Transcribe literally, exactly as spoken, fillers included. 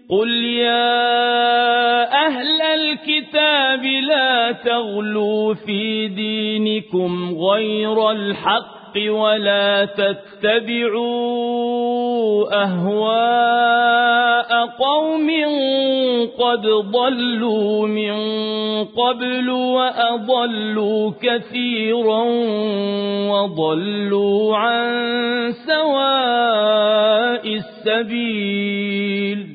قل يا أهل الكتاب لا تغلوا في دينكم غير الحق ولا تتبعوا أهواء قوم قد ضلوا من قبل وأضلوا كثيرا وضلوا عن سواء السبيل